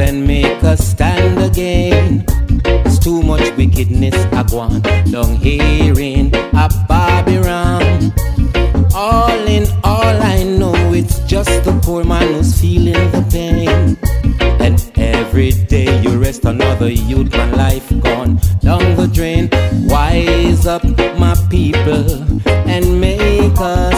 and make us stand again. There's too much wickedness a gone down here in a Babylon. All in all, I know it's just the poor man who's feeling the pain. And every day you rest another youth man life gone down the drain. Wise up, my people, and make us